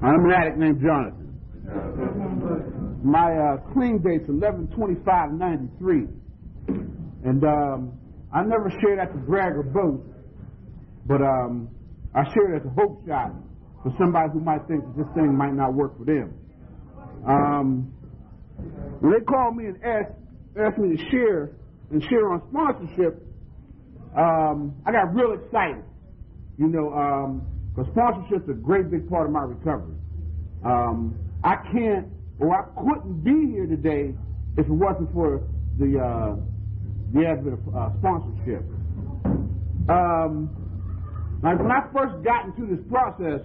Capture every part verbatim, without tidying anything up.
I'm an addict named Jonathan. My uh, clean date's eleven twenty-five ninety-three, and um, I never shared at the brag or boast, but um, I shared as a hope shot for somebody who might think that this thing might not work for them. Um, when they called me and asked, asked me to share and share on sponsorship, um, I got real excited, you know, because um, sponsorship's a great big part of my recovery. Um, I can't, or I couldn't be here today if it wasn't for the uh, the advent of uh, sponsorship. Um, like when I first got into this process,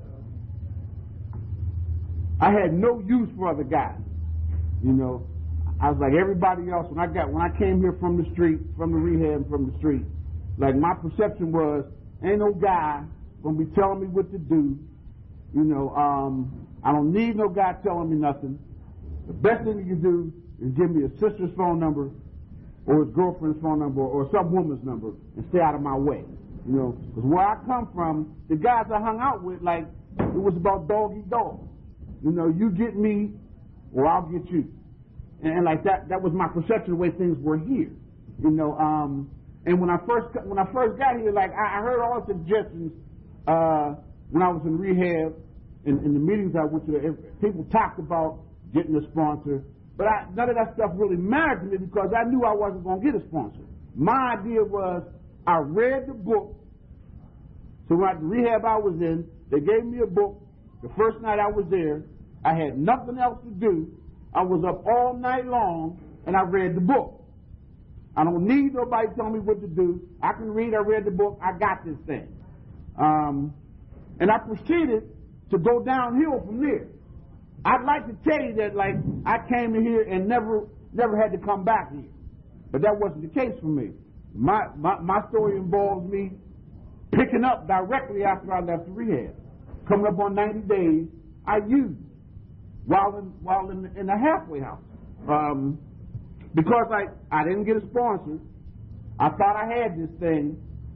I had no use for other guys. You know, I was like everybody else. When I got when I came here from the street, from the rehab, from the street, like my perception was, ain't no guy gonna be telling me what to do. You know, um, I don't need no guy telling me nothing. The best thing you can do is give me a sister's phone number or his girlfriend's phone number or some woman's number and stay out of my way. You know, because where I come from, the guys I hung out with, like, it was about dog eat dog. You know, you get me or I'll get you. And, and like that, that was my perception of the way things were here. You know, um, and when I first when I first got here, like, I, I heard all the suggestions uh, when I was in rehab. In, in the meetings I went to, people talked about getting a sponsor, but I, none of that stuff really mattered to me because I knew I wasn't going to get a sponsor. My idea was I read the book. So when I, the rehab I was in, they gave me a book. The first night I was there, I had nothing else to do. I was up all night long, and I read the book. I don't need nobody telling me what to do. I can read. I read the book. I got this thing. Um, and I proceeded to go downhill from there. I'd like to tell you that, like, I came in here and never never had to come back here. But that wasn't the case for me. My, my, my story involves me picking up directly after I left the rehab. Coming up on ninety days, I used while in, while in, the, in the halfway house. Um, because, like, I didn't get a sponsor. I thought I had this thing.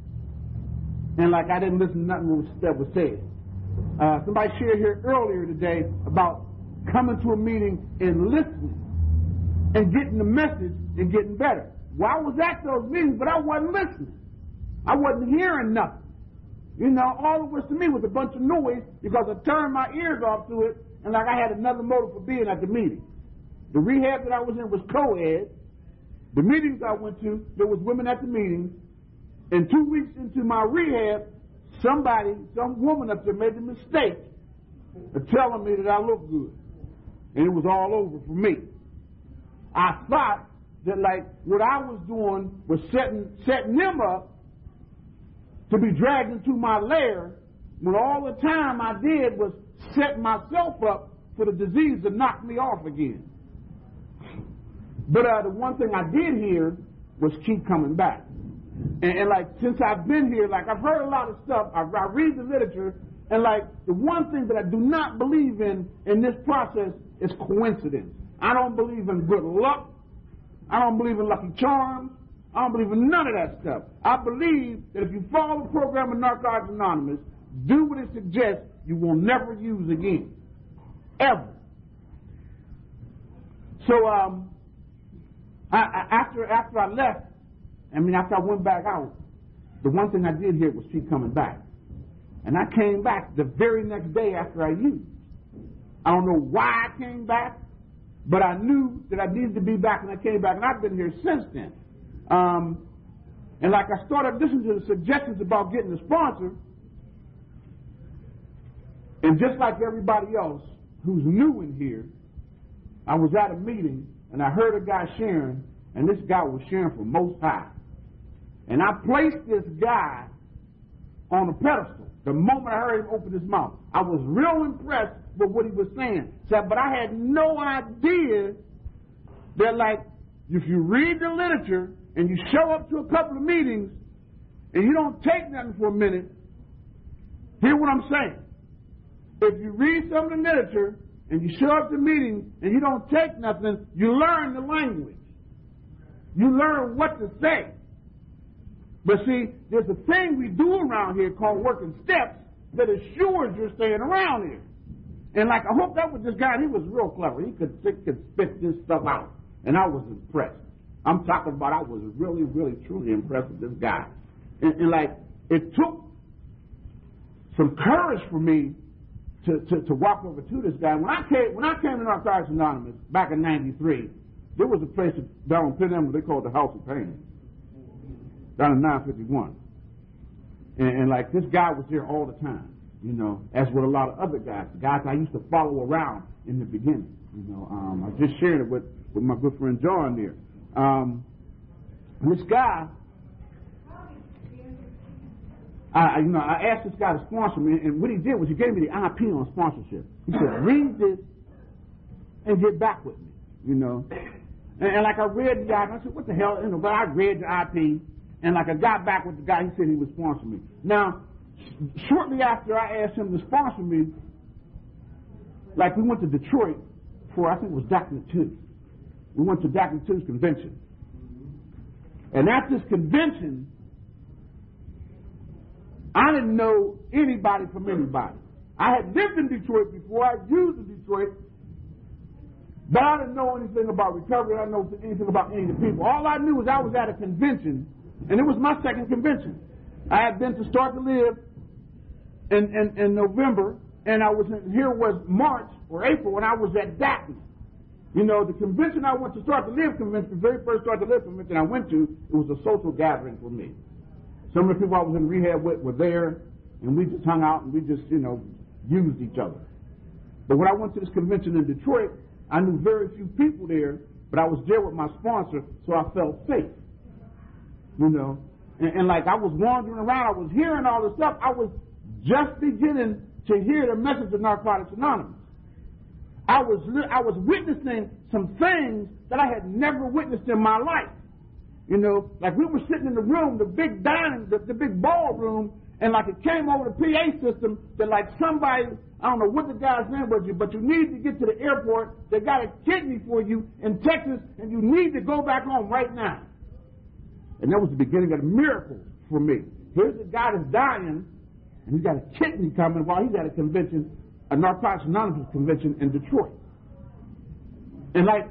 And, like, I didn't listen to nothing that was said. Uh, somebody shared here earlier today about coming to a meeting and listening and getting the message and getting better. Well, I was at those meetings, but I wasn't listening. I wasn't hearing nothing. You know, all it was to me was a bunch of noise because I turned my ears off to it and like I had another motive for being at the meeting. The rehab that I was in was co-ed. The meetings I went to, there was women at the meetings. And two weeks into my rehab, somebody, some woman up there made the mistake of telling me that I look good. And it was all over for me. I thought that, like, what I was doing was setting, setting them up to be dragged into my lair when all the time I did was set myself up for the disease to knock me off again. But uh, the one thing I did here was keep coming back. And, and, like, since I've been here, like, I've heard a lot of stuff. I, I read the literature, and, like, the one thing that I do not believe in in this process is coincidence. I don't believe in good luck. I don't believe in lucky charms. I don't believe in none of that stuff. I believe that if you follow the program of Narcotics Anonymous, do what it suggests, you will never use again. Ever. So, um, I, I, after, after I left, I mean, after I went back out, the one thing I did here was keep coming back. And I came back the very next day after I used. I don't know why I came back, but I knew that I needed to be back, and I came back, and I've been here since then. Um, and like I started listening to the suggestions about getting a sponsor, and just like everybody else who's new in here, I was at a meeting, and I heard a guy sharing, and this guy was sharing from Most High. And I placed this guy on a pedestal the moment I heard him open his mouth. I was real impressed with what he was saying. So, but I had no idea that, like, if you read the literature and you show up to a couple of meetings and you don't take nothing for a minute, hear what I'm saying. If you read some of the literature and you show up to meetings and you don't take nothing, you learn the language. You learn what to say. But see, there's a thing we do around here called working steps that assures you're staying around here. And like, I hooked up with this guy, and he was real clever. He could, he could spit this stuff out. And I was impressed. I'm talking about I was really, really, truly impressed with this guy. And, and like, it took some courage for me to, to, to walk over to this guy. When I came, when I came to Narcotics Anonymous back in ninety-three, there was a place down in Penn Emma they called the House of Pain, down in nine fifty-one. And, and like, this guy was there all the time, you know, as with a lot of other guys, the guys I used to follow around in the beginning. You know, um, I just shared it with, with my good friend John there. Um, and this guy, I, you know, I asked this guy to sponsor me, and what he did was he gave me the I P on sponsorship. He said, read this and get back with me, you know. And, and like I read the I P, I said, what the hell, you know, but I read the I P, and like I got back with the guy, he said he would sponsor me. Now, sh- shortly after I asked him to sponsor me, like we went to Detroit for, I think it was Doctor two. We went to Doctor two's convention. And at this convention, I didn't know anybody from anybody. I had lived in Detroit before. I used in Detroit. But I didn't know anything about recovery. I didn't know anything about any of the people. All I knew was I was at a convention, and it was my second convention. I had been to Start to Live in, in, in November, and I was in, here was March or April when I was at Dayton. You know, the convention I went to Start to Live convention, the very first Start to Live convention I went to, it was a social gathering for me. Some of the people I was in rehab with were there, and we just hung out and we just, you know, used each other. But when I went to this convention in Detroit, I knew very few people there, but I was there with my sponsor, so I felt safe. You know, and, and like I was wandering around, I was hearing all this stuff. I was just beginning to hear the message of Narcotics Anonymous. I was I was witnessing some things that I had never witnessed in my life. You know, like we were sitting in the room, the big dining, the, the big ballroom, and like it came over the P A system that like somebody, I don't know what the guy's name was, but you need to get to the airport. They got a kidney for you in Texas, and you need to go back home right now. And that was the beginning of the miracle for me. Here's a guy that's dying, and he's got a kidney coming while he's at a convention, a Narcotics Anonymous convention in Detroit. And like,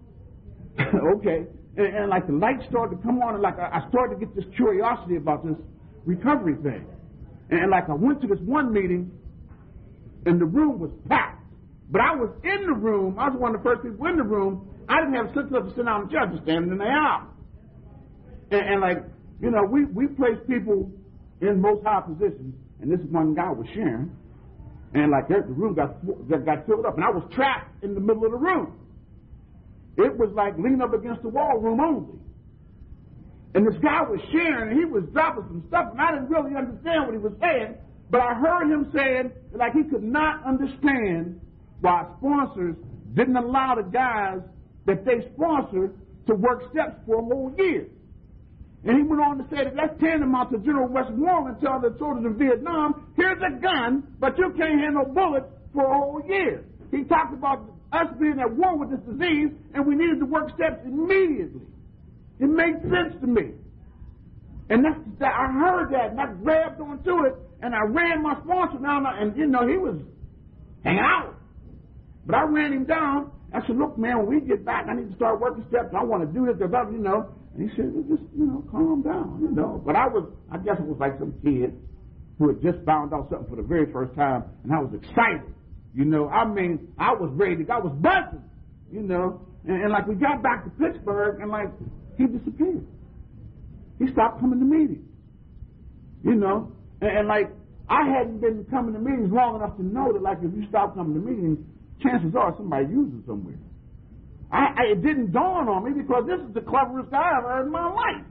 okay. And, and like the lights started to come on, and like I, I started to get this curiosity about this recovery thing. And, and like I went to this one meeting, and the room was packed. But I was in the room, I was one of the first people in the room. I didn't have sense enough to sit down in the chair, just standing in the aisle. And, and like, you know, we, we place people in most high positions, and this one guy was sharing, and like the room got, got filled up, and I was trapped in the middle of the room. It was like leaning up against the wall room only. And this guy was sharing, and he was dropping some stuff, and I didn't really understand what he was saying, but I heard him saying, like he could not understand why sponsors didn't allow the guys that they sponsored to work steps for a whole year. And he went on to say that that's tantamount to General Westmoreland telling the soldiers in Vietnam, here's a gun, but you can't handle bullets for a whole year. He talked about us being at war with this disease, and we needed to work steps immediately. It made sense to me. And that's, that, I heard that, and I grabbed onto it, and I ran my sponsor down, and, you know, he was hanging out. But I ran him down. I said, look, man, when we get back, I need to start working steps. I want to do this, you know. And he said, well, just, you know, calm down, you know. But I was, I guess it was like some kid who had just found out something for the very first time, and I was excited. You know, I mean, I was ready to go. I was buzzing, you know. And, and like we got back to Pittsburgh, and like he disappeared. He stopped coming to meetings, you know. And, and like I hadn't been coming to meetings long enough to know that like if you stop coming to meetings, chances are somebody using somewhere. I, I, it didn't dawn on me because this is the cleverest guy I've ever heard in my life.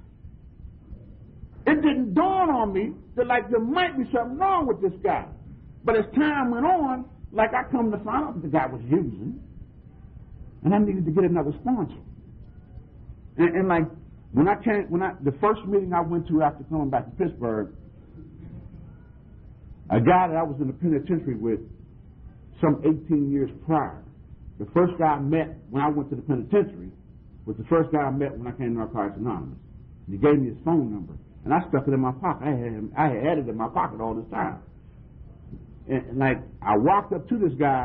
It didn't dawn on me that like there might be something wrong with this guy. But as time went on, like I come to find out that the guy was using, and I needed to get another sponsor. And, and like when I came, when I the first meeting I went to after coming back to Pittsburgh, a guy that I was in the penitentiary with some eighteen years prior. The first guy I met when I went to the penitentiary was the first guy I met when I came to Narcotics Anonymous. And he gave me his phone number, and I stuck it in my pocket. I had him, I had it in my pocket all this time. And, and like I walked up to this guy,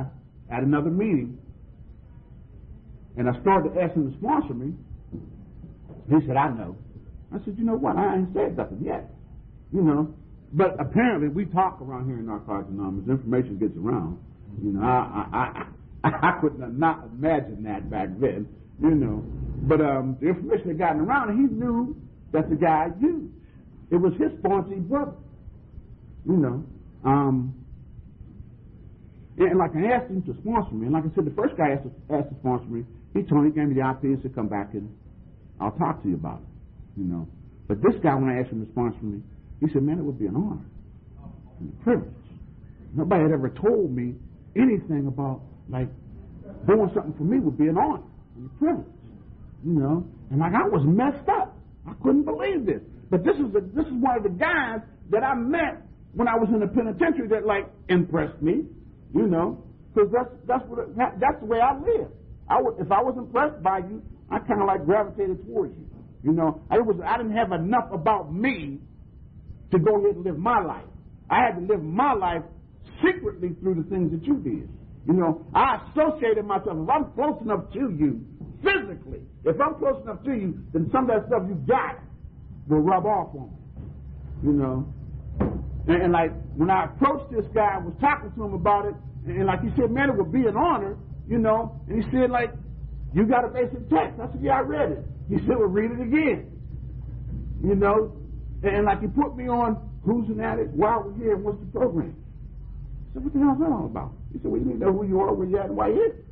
at another meeting, and I started to ask him to sponsor me. He said, I know. I said, you know what? I ain't said nothing yet. You know. But apparently we talk around here in Narcotics Anonymous. Information gets around. You know, I I, I, I couldn't not imagine that back then. You know. But um, the information had gotten around, and he knew that the guy I used. It was his sponsoring brother. You know. Um, and, and like I asked him to sponsor me, and like I said, the first guy asked to, asked to sponsor me, he told me, he gave me the I P and said, come back and I'll talk to you about it. You know. But this guy, when I asked him to sponsor me, he said, man, it would be an honor and a privilege. Nobody had ever told me anything about, like, doing something for me would be an honor and a privilege. You know? And, like, I was messed up. I couldn't believe this. But this is, the, this is one of the guys that I met when I was in the penitentiary that, like, impressed me, you know, because that's, that's, what it, that's the way I live. I would, if I was impressed by you, I kind of, like, gravitated towards you. You know, I, was, I didn't have enough about me to go ahead and live my life. I had to live my life secretly through the things that you did. You know, I associated myself. If I'm close enough to you, physically, if I'm close enough to you, then some of that stuff you got will rub off on me. You know? And, and like, when I approached this guy, I was talking to him about it, and, and like he said, man, it would be an honor, you know? And he said, like, you got a basic text. I said, yeah, I read it. He said, well, read it again. You know? And, and like he put me on Who's an Addict, Why We're Here, and What's the Program. I said, what the hell is that all about? He said, well, you need to know who you are, where you're at, and why you're here.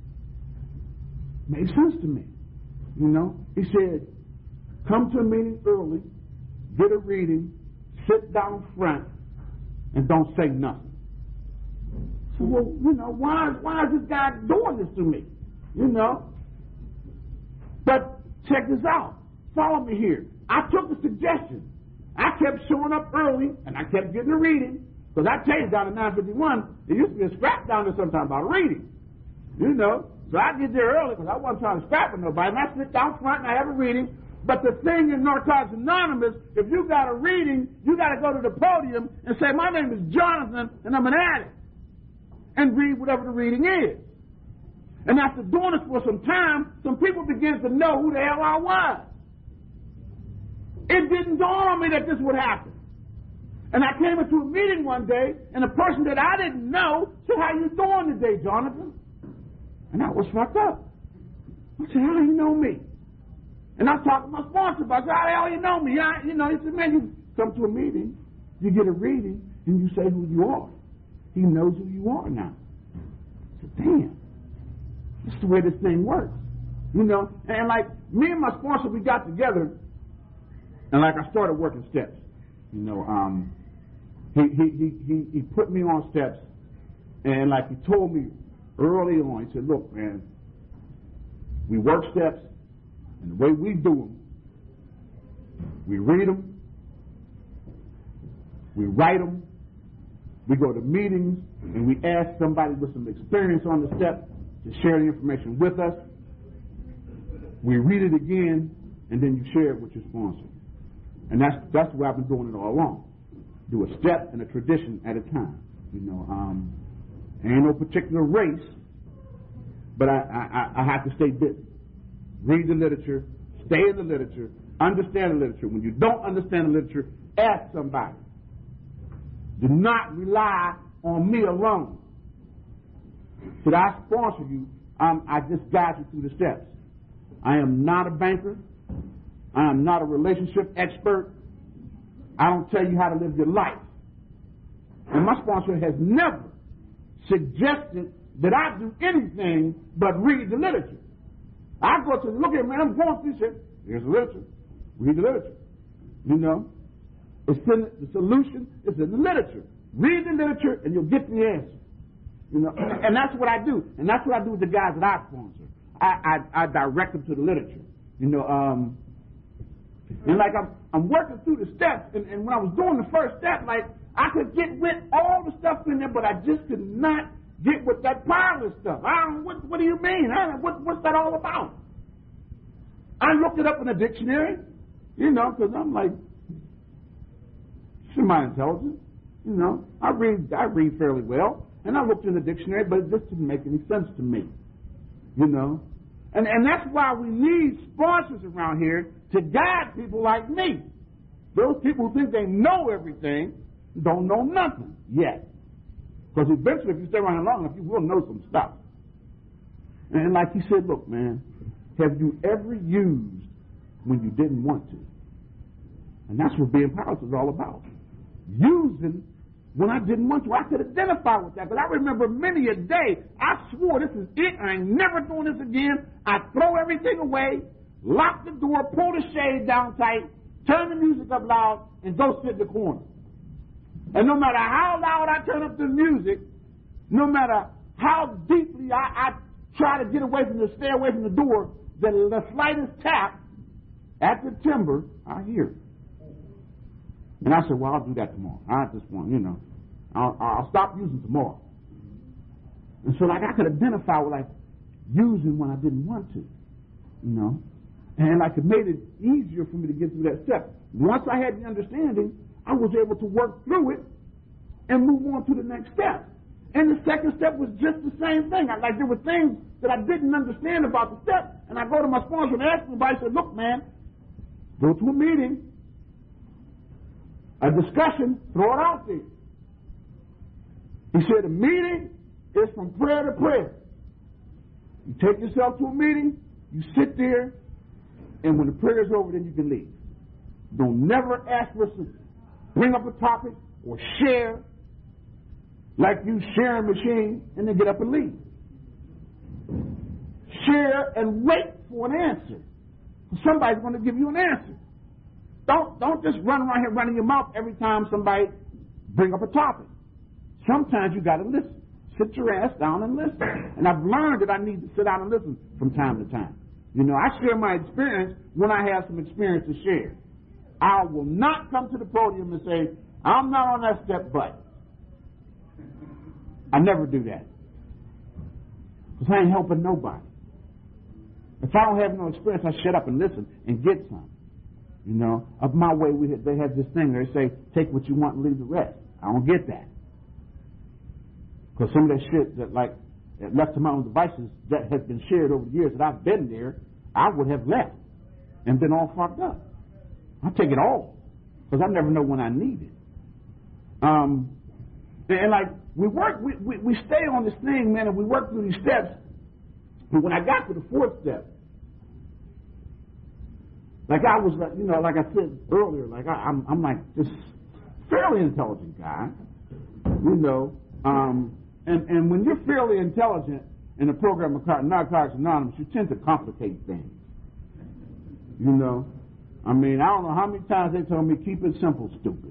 Made sense to me. You know? He said, come to a meeting early, get a reading, sit down front, and don't say nothing. So, well, you know, why, why is this guy doing this to me? You know? But check this out. Follow me here. I took the suggestion. I kept showing up early, and I kept getting a reading. Because I tell you, down at nine fifty-one, there used to be a scrap down there sometime about a reading. You know? So I get there early because I wasn't trying to scrap with nobody. And I sit down front and I have a reading. But the thing in Narcotics Anonymous, if you got a reading, you got to go to the podium and say, my name is Jonathan, and I'm an addict. And read whatever the reading is. And after doing this for some time, some people began to know who the hell I was. It didn't dawn on me that this would happen. And I came into a meeting one day, and a person that I didn't know said, how you doing today, Jonathan? And I was fucked up. I said, how do you know me? And I talked to my sponsor about it. I said, how the hell you know me? I, you know, he said, man, you come to a meeting, you get a reading, and you say who you are. He knows who you are now. I said, damn. This is the way this thing works. You know, and like me and my sponsor, we got together, and like I started working steps. You know, um, he, he, he, he, he put me on steps, and like he told me early on, he said, look, man, we work steps, and the way we do them, we read them, we write them, we go to meetings, and we ask somebody with some experience on the step to share the information with us. We read it again, and then you share it with your sponsor. And that's that's the way I've been doing it all along. Do a step and a tradition at a time. You know, um, ain't no particular race, but I, I, I have to stay busy. Read the literature, stay in the literature, understand the literature. When you don't understand the literature, ask somebody. Do not rely on me alone. Should I sponsor you, um, I just guide you through the steps. I am not a banker. I am not a relationship expert. I don't tell you how to live your life. And my sponsor has never suggested that I do anything but read the literature. I go to, look at me, I'm going through shit. Here's the literature. Read the literature. You know? It's in the solution is in the literature. Read the literature and you'll get the answer. You know, and that's what I do. And that's what I do with the guys that I sponsor. I, I, I direct them to the literature. You know, um, and like I'm, I'm working through the steps, and, and when I was doing the first step, like I could get with all the stuff in there, but I just could not get with that pilot stuff. I don't, what, what do you mean? I don't, what, what's that all about? I looked it up in the dictionary, you know, because I'm like, semi-intelligent, you know. I read, I read fairly well. And I looked in the dictionary, but it just didn't make any sense to me. You know? And, and that's why we need sponsors around here to guide people like me. Those people who think they know everything don't know nothing yet. Because eventually, if you stay around here long enough, you will know some stuff. And like he said, look, man, have you ever used when you didn't want to? And that's what being powerless is all about. Using when I didn't want to. I could identify with that. But I remember many a day, I swore this is it. I ain't never doing this again. I throw everything away, lock the door, pull the shade down tight, turn the music up loud, and go sit in the corner. And no matter how loud I turn up the music, no matter how deeply I, I try to get away from the, stay away from the door, the, the slightest tap at the timber, I hear it. And I said, well, I'll do that tomorrow. I just want, you know, I'll, I'll stop using tomorrow. And so, like, I could identify with, like, using when I didn't want to, you know. And, like, it made it easier for me to get through that step. Once I had the understanding, I was able to work through it and move on to the next step. And the second step was just the same thing. I, like, there were things that I didn't understand about the step. And I go to my sponsor and ask him about it. I said, look, man, go to a meeting, a discussion, throw it out there. He said, a meeting is from prayer to prayer. You take yourself to a meeting, you sit there, and when the prayer is over, then you can leave. Don't never ask for some, bring up a topic or share like you share a machine and then get up and leave. Share and wait for an answer. Somebody's going to give you an answer. Don't, don't just run around here running your mouth every time somebody bring up a topic. Sometimes you got to listen. Sit your ass down and listen. And I've learned that I need to sit down and listen from time to time. You know, I share my experience when I have some experience to share. I will not come to the podium and say, I'm not on that step, but. I never do that. Because I ain't helping nobody. If I don't have no experience, I shut up and listen and get some. You know, of my way, we had, they have this thing where they say, take what you want and leave the rest. I don't get that. Because some of that shit that, like, left to my own devices that has been shared over the years that I've been there, I would have left and been all fucked up. I take it all because I never know when I need it. Um, and, and like, we work, we, we, we stay on this thing, man, and we work through these steps. But when I got to the fourth step, like I was, like, you know, like I said earlier, like I, I'm, I'm like this fairly intelligent guy, you know, um, and, and when you're fairly intelligent in a program of Narcotics Anonymous, you tend to complicate things, you know. I mean, I don't know how many times they told me, keep it simple, stupid.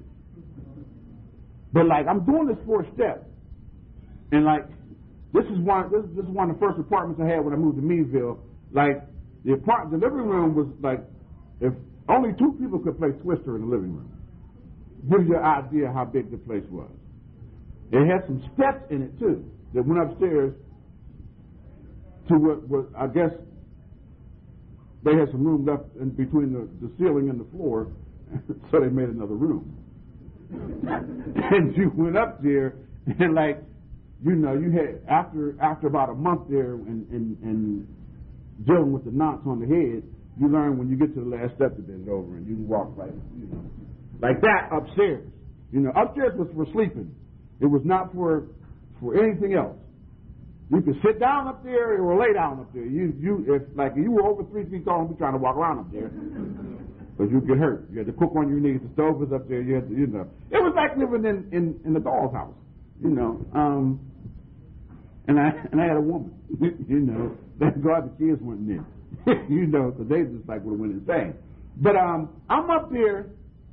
But like, I'm doing this fourth step, and like, this is one, this, this is one of the first apartments I had when I moved to Meadville. Like, the apart, the living room was like, if only two people could play Twister in the living room. Gives you an idea how big the place was. It had some steps in it too that went upstairs to what, what I guess they had some room left in between the, the ceiling and the floor, so they made another room. And you went up there and like, you know, you had after after about a month there and, and, and dealing with the knots on the head, you learn when you get to the last step to bend over and you can walk like, you know, like that upstairs. You know, upstairs was for sleeping. It was not for for anything else. You could sit down up there or lay down up there. You you if like you were over three feet tall and be trying to walk around up there, because you get hurt. You had to cook on your knees. The stove was up there. You had to, you know, it was like living in in in the doll's house. You know, um, and I and I had a woman. You know, thank God the kids weren't there. You know, because they just like would have went insane. But um, I'm up there,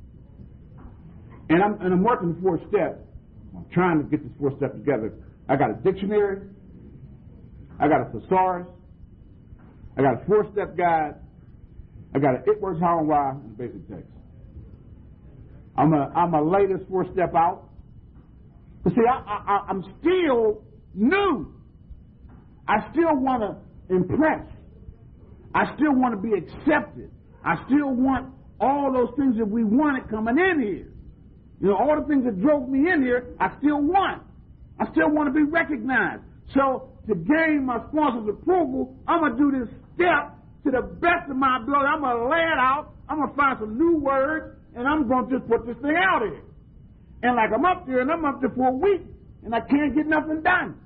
and I'm and I'm working the fourth step. I'm trying to get this fourth step together. I got a dictionary. I got a thesaurus. I got a four-step guide. I got an It Works How and Why and a basic text. I'm a I'm a lay this four-step out. But see, I, I, I'm still new. I still want to impress. I still want to be accepted. I still want all those things that we wanted coming in here. You know, all the things that drove me in here, I still want. I still want to be recognized. So to gain my sponsor's approval, I'm going to do this step to the best of my ability. I'm going to lay it out. I'm going to find some new words, and I'm going to just put this thing out here. And like I'm up there, and I'm up there for a week, and I can't get nothing done.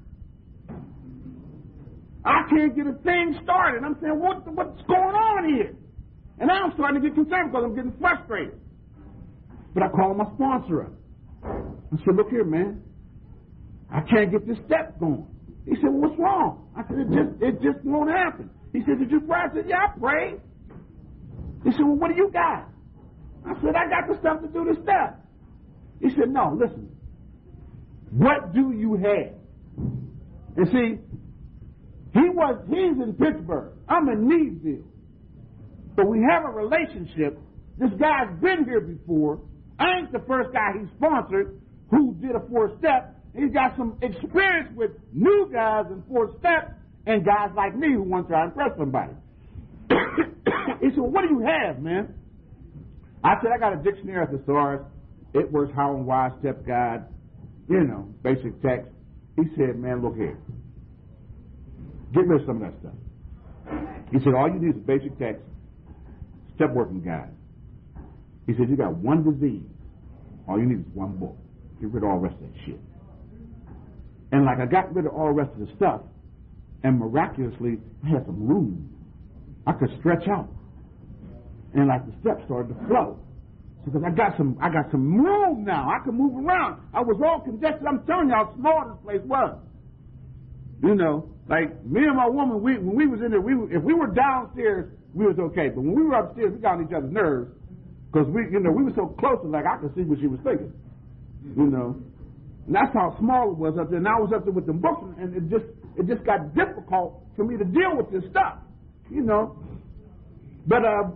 I can't get a thing started. I'm saying, what, what's going on here? And now I'm starting to get concerned because I'm getting frustrated. But I called my sponsor up. I said, look here, man. I can't get this step going. He said, well, what's wrong? I said, it just, it just won't happen. He said, did you pray? I said, yeah, I prayed. He said, well, what do you got? I said, I got the stuff to do the step. He said, no, listen. What do you have? And see, he was, he's in Pittsburgh. I'm in Neesville. So we have a relationship. This guy's been here before. I ain't the first guy he sponsored who did a four-step. He's got some experience with new guys in four-step and guys like me who want to try to impress somebody. He said, well, what do you have, man? I said, I got a dictionary of thesaurus. It works how and why, step guide, you know, basic text. He said, man, look here. Get rid of some of that stuff. He said, all you need is a basic text, step working guide. He said, you got one disease. All you need is one book. Get rid of all the rest of that shit. And like I got rid of all the rest of the stuff, and miraculously, I had some room. I could stretch out. And like the steps started to flow. So because I got some I got some room now. I could move around. I was all congested. I'm telling you how small this place was. You know, like me and my woman, we when we was in there, we if we were downstairs, we was okay. But when we were upstairs, we got on each other's nerves. Because we, you know, we were so close, like I could see what she was thinking, you know, and that's how small it was up there. And I was up there with the books, and it just, it just got difficult for me to deal with this stuff, you know. But uh,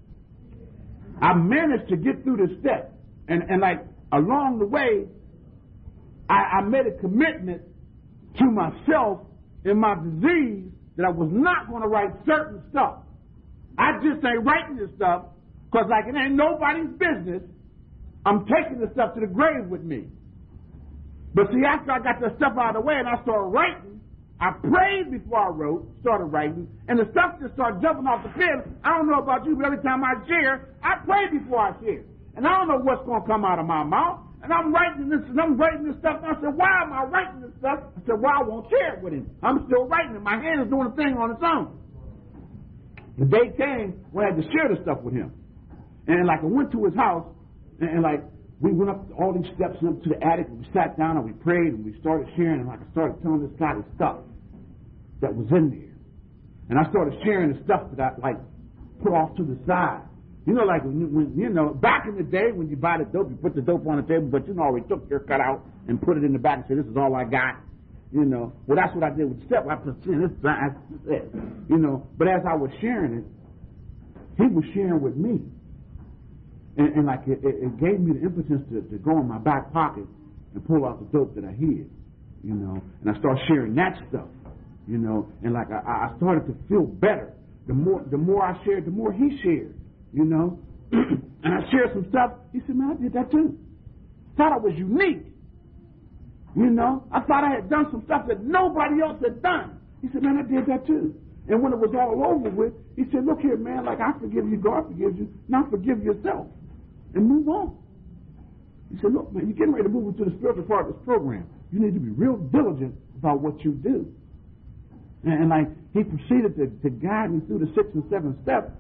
I managed to get through the step, and and like along the way, I, I made a commitment to myself in my disease that I was not going to write certain stuff. I just ain't writing this stuff. Because like it ain't nobody's business, I'm taking the stuff to the grave with me. But see, after I got that stuff out of the way and I started writing, I prayed before I wrote, started writing, and the stuff just started jumping off the pen. I don't know about you, but every time I share, I pray before I share. And I don't know what's going to come out of my mouth. And I'm writing this, and I'm writing this stuff, and I said, why am I writing this stuff? I said, well, I won't share it with him. I'm still writing it. My hand is doing a thing on its own. The day came when I had to share the stuff with him. And like I went to his house, and, and like we went up all these steps and up to the attic, and we sat down and we prayed and we started sharing, and like I started telling this guy the stuff that was in there, and I started sharing the stuff that I like put off to the side. You know, like when, when you know back in the day when you buy the dope, you put the dope on the table, but you know already took your cut out and put it in the back and said, "This is all I got." You know, well that's what I did with the step. I put this, this, you know, but as I was sharing it, he was sharing with me. And, and like it, it gave me the impetus to, to go in my back pocket and pull out the dope that I hid, you know. And I started sharing that stuff, you know. And like I, I started to feel better. The more the more I shared, the more he shared, you know. And I shared some stuff. He said, "Man, I did that too. Thought I was unique, you know. I thought I had done some stuff that nobody else had done." He said, "Man, I did that too." And when it was all over with, he said, "Look here, man. Like I forgive you, God forgives you. Now forgive yourself." And move on. He said, look, man, you're getting ready to move into the spiritual part of this program. You need to be real diligent about what you do. And, and like, he proceeded to, to guide me through the six and seven steps.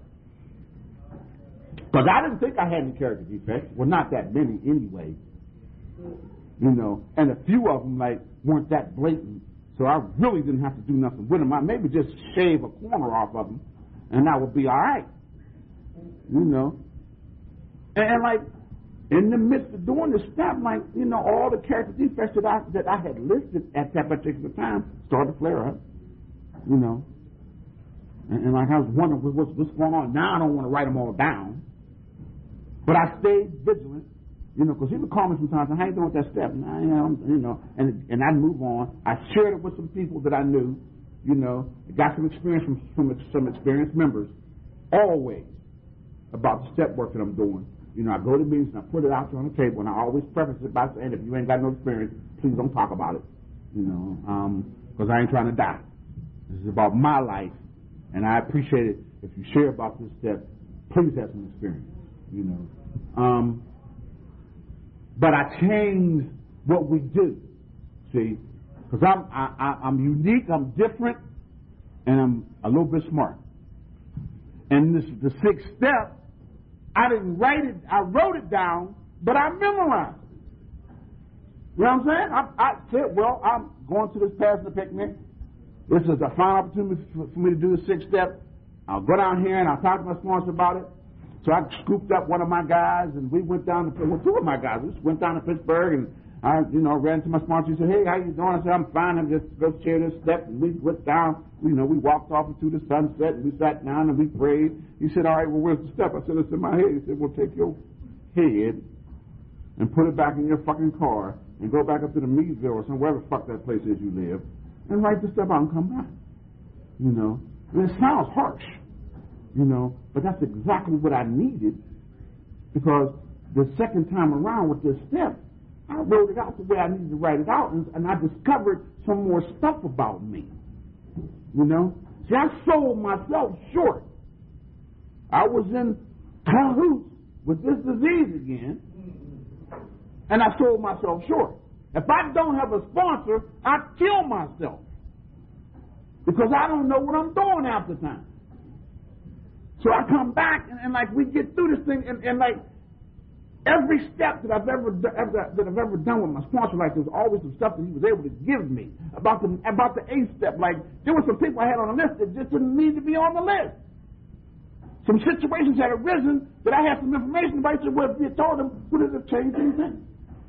Because I didn't think I had any character defects. Well, not that many anyway. You know, and a few of them, like, weren't that blatant. So I really didn't have to do nothing with them. I maybe just shave a corner off of them, and that would be all right. You know. And, and like, in the midst of doing this stuff, like, you know, all the character defects that I, that I had listed at that particular time started to flare up, you know. And, and like, I was wondering what's, what's going on. Now I don't want to write them all down. But I stayed vigilant, you know, because he would call me sometimes, how you doing with that step? And I, you know, and, and I'd move on. I shared it with some people that I knew, you know, got some experience from, from some experienced members, always, about the step work that I'm doing. You know, I go to meetings and I put it out there on the table, and I always preface it by saying, if you ain't got no experience, please don't talk about it. you know, because um, I ain't trying to die. This is about my life, and I appreciate it if you share about this step. Please have some experience, you know. Um, but I changed what we do, see, because I'm I, I, I'm unique, I'm different, and I'm a little bit smart. And this the sixth step, I didn't write it, I wrote it down, but I memorized it. You know what I'm saying? I, I said, well, I'm going to this pastor picnic. This is a fine opportunity for, for me to do the sixth step. I'll go down here and I'll talk to my sponsor about it. So I scooped up one of my guys and we went down to, well, two of my guys. We just went down to Pittsburgh and I, you know, ran to my sponsor. He said, hey, how you doing? I said, I'm fine. I'm just go share this step. And we went down, you know, we walked off into the sunset and we sat down and we prayed. He said, all right, well, where's the step? I said, it's in my head. He said, well, take your head and put it back in your fucking car and go back up to the Meadville or somewhere the fuck that place is you live and write the step out and come back. You know, and it sounds harsh, you know, but that's exactly what I needed because the second time around with this step, I wrote it out the way I needed to write it out, and, and I discovered some more stuff about me. You know? See, I sold myself short. I was in cahoots with this disease again, and I sold myself short. If I don't have a sponsor, I kill myself because I don't know what I'm doing half the time. So I come back, and, and like we get through this thing, and, and like every step that I've ever, ever that I've ever done with my sponsor, like there's always some stuff that he was able to give me about the about the eighth step. Like there were some people I had on the list that just didn't need to be on the list. Some situations had arisen that I had some information about. So well, if you told them, would it have changed anything?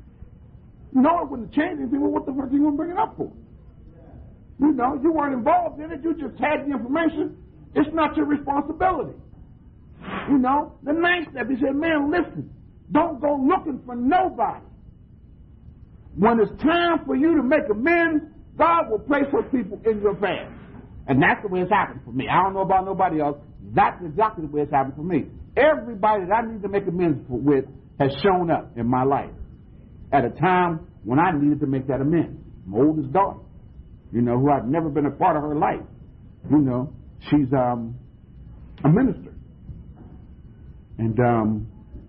No, it wouldn't change anything. Well, what the fuck are you going to bring it up for? You know, you weren't involved in it. You just had the information. It's not your responsibility. You know, the ninth step, he said, man, listen, don't go looking for nobody. When it's time for you to make amends, God will place those people in your path. And that's the way it's happened for me. I don't know about nobody else. That's exactly the way it's happened for me. Everybody that I need to make amends for, with has shown up in my life at a time when I needed to make that amends. My oldest daughter, you know, who I've never been a part of her life. You know, she's um, a minister. And um,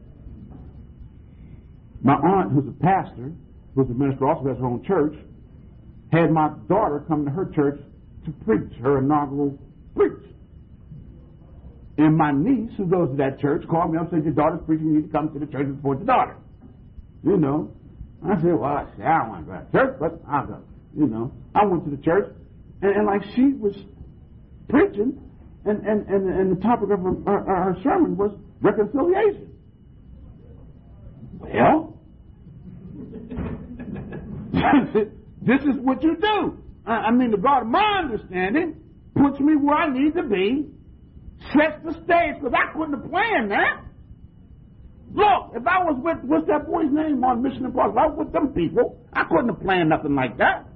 my aunt, who's a pastor, who's a minister, also has her own church, had my daughter come to her church to preach, her inaugural preach. And my niece, who goes to that church, called me up and said, your daughter's preaching, you need to come to the church and support your daughter. You know. I said, well, I, said, I don't want to go to church, but I'll go. You know. I went to the church, and, and like she was preaching, and, and, and, and the topic of her, her, her sermon was reconciliation. Well, this is what you do. I, I mean, the God of my understanding puts me where I need to be, sets the stage, because I couldn't have planned that. Look, if I was with, what's that boy's name on Mission Impossible? I was with them people. I couldn't have planned nothing like that.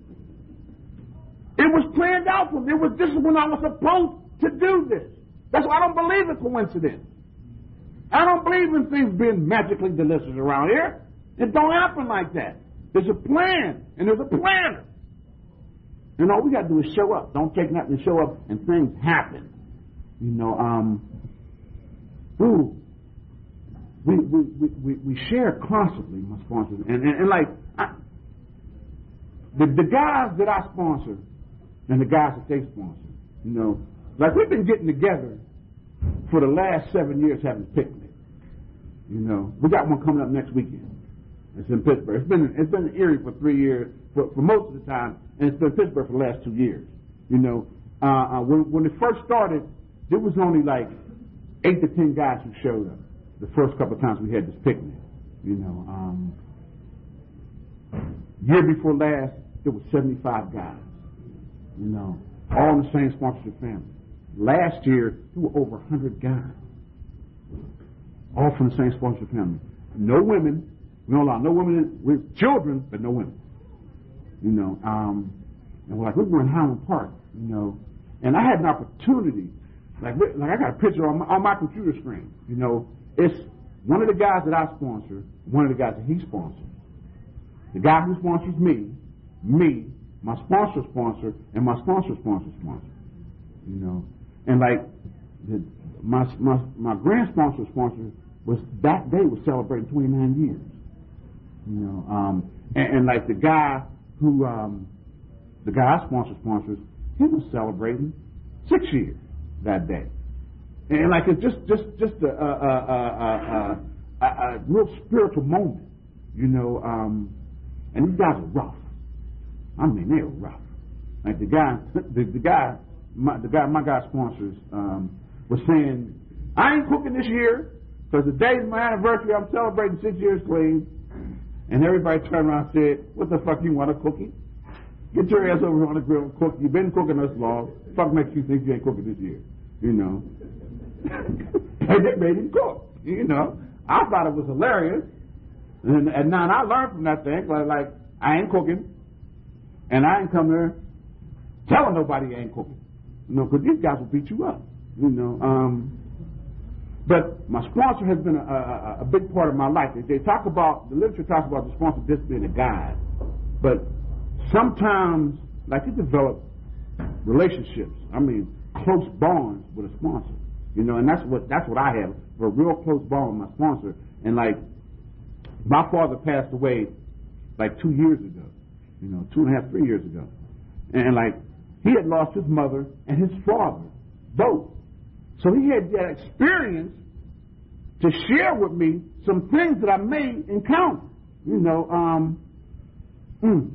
It was planned out for me. It was, this is when I was supposed to do this. That's why I don't believe in coincidence. I don't believe in things being magically delicious around here. It don't happen like that. There's a plan, and there's a planner. And all we got to do is show up. Don't take nothing to show up, and things happen. You know, um, ooh, we we, we, we, we share constantly, my sponsors, and, and, and like, I, the, the guys that I sponsor and the guys that they sponsor, you know, like we've been getting together for the last seven years having a picnic. You know, we got one coming up next weekend. It's in Pittsburgh. It's been it's been in Erie for three years, for, for most of the time, and it's been in Pittsburgh for the last two years. You know, uh, uh, when when it first started, there was only like eight to ten guys who showed up. The first couple of times we had this picnic, you know, um, year before last, there was seventy-five guys. You know, all in the same sponsorship family. Last year, there were over one hundred guys, all from the same sponsorship family. No women. We don't allow no women in. We're children, but no women. You know, um, and we're like, we were in Highland Park, you know, and I had an opportunity, like, like I got a picture on my, on my computer screen, you know, it's one of the guys that I sponsor, one of the guys that he sponsors. The guy who sponsors me, me, my sponsor sponsor, and my sponsor sponsor sponsor. You know, and like the, my my my grand sponsor sponsor was that day was celebrating twenty-nine years. You know, um, and, and like the guy who um, the guy I sponsor sponsors, he was celebrating six years that day. And like it's just just just a a, a, a, a, a real spiritual moment, you know. Um, and these guys are rough. I mean, they're rough. Like the guy, the, the guy, my, the guy, my guy sponsors um, was saying, "I ain't cooking this year because the day's my anniversary. I'm celebrating six years clean." And everybody turned around and said, "What the fuck you want a cookie? Get your ass over here on the grill and cook. You've been cooking this long. Fuck makes you think you ain't cooking this year, you know?" And they made him cook, you know. I thought it was hilarious, and, and now I learned from that thing. Like, like I ain't cooking, and I ain't come there telling nobody I ain't cooking, you know, because these guys will beat you up, you know. Um, but my sponsor has been a, a, a big part of my life. They talk about the literature talks about the sponsor just being a guide, but sometimes, like, you develop relationships. I mean, close bonds with a sponsor. You know, and that's what that's what I have, a real close bond with my sponsor. And like, my father passed away like two years ago, you know, two and a half, three years ago. And like, he had lost his mother and his father, both. So he had that experience to share with me some things that I may encounter. You know, um, mm.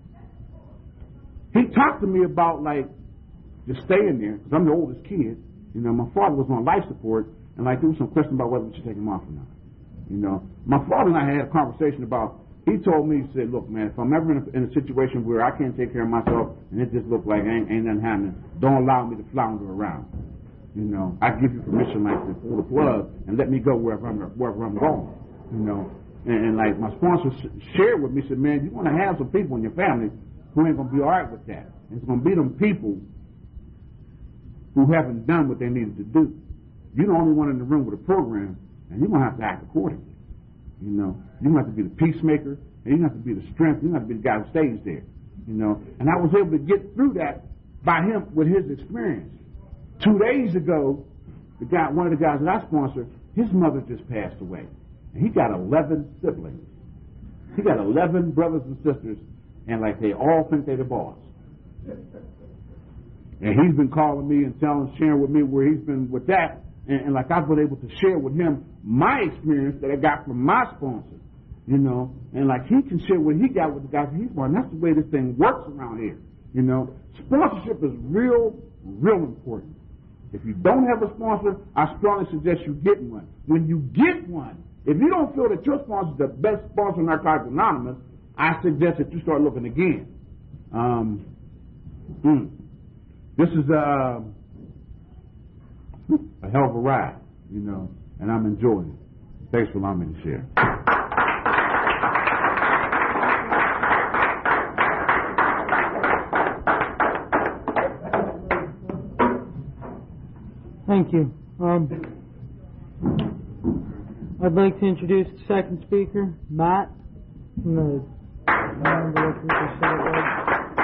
he talked to me about like just staying there, because I'm the oldest kid. You know, my father was on life support, and like there was some question about whether we should take him off or not. You know, my father and I had a conversation about. He told me, he said, "Look, man, if I'm ever in a, in a situation where I can't take care of myself and it just looks like ain't, ain't nothing happening, don't allow me to flounder around. You know, I give you permission, like to pull the plug and let me go wherever I'm wherever I'm going. You know, and, and like my sponsor shared with me, said, man, you want to have some people in your family who ain't gonna be all right with that. And it's gonna be them people who haven't done what they needed to do. You're the only one in the room with a program, and you're going to have to act accordingly. You know, you're going to have to be the peacemaker, and you're going to have to be the strength, you're going to have to be the guy who stays there. You know, and I was able to get through that by him with his experience. Two days ago, the guy, one of the guys that I sponsor, his mother just passed away, and he got eleven siblings. He got eleven brothers and sisters, and like they all think they're the boss. And he's been calling me and telling, sharing with me where he's been with that. And, and like I've been able to share with him my experience that I got from my sponsor, you know. And like he can share what he got with the guys he's born. That's the way this thing works around here, you know. Sponsorship is real, real important. If you don't have a sponsor, I strongly suggest you get one. When you get one, if you don't feel that your sponsor is the best sponsor in Narcotics Anonymous, I suggest that you start looking again. Um, mm. This is uh, a hell of a ride, you know, and I'm enjoying it. Thanks for allowing me to share. Thank you. Um, I'd like to introduce the second speaker, Matt, from the. I don't remember what you said it was.